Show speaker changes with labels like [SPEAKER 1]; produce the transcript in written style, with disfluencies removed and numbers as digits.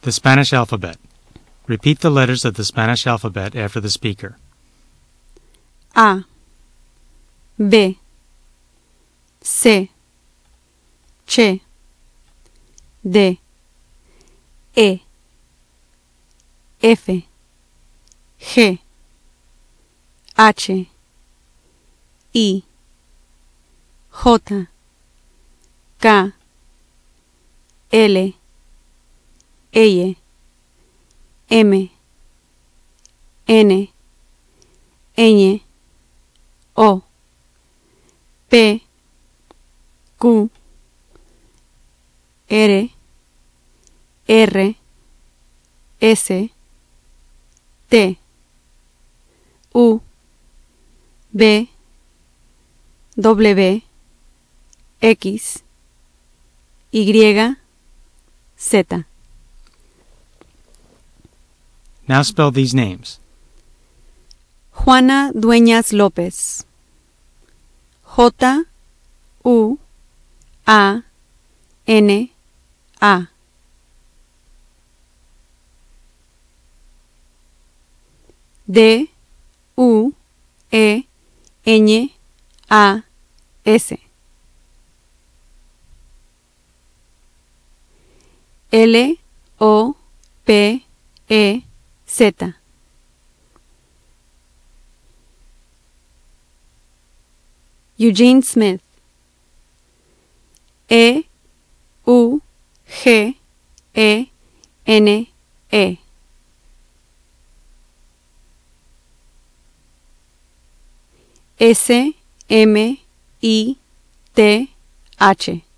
[SPEAKER 1] The Spanish alphabet. Repeat the letters of the Spanish alphabet after the speaker.
[SPEAKER 2] A, B, C, Ch, D, E, F, G, H, I, J, K, L, L, M, N, Ñ, O, P, Q, R, R, S, T, U, V, W, X, Y, Z.
[SPEAKER 1] Now spell these names.
[SPEAKER 2] Juana Dueñas López. J, U, A, N, A. D, U, E, Ñ, A, S. L, O, P, E, Z. Eugene Smith. E, U, G, E, N, E. S, M, I, T, H.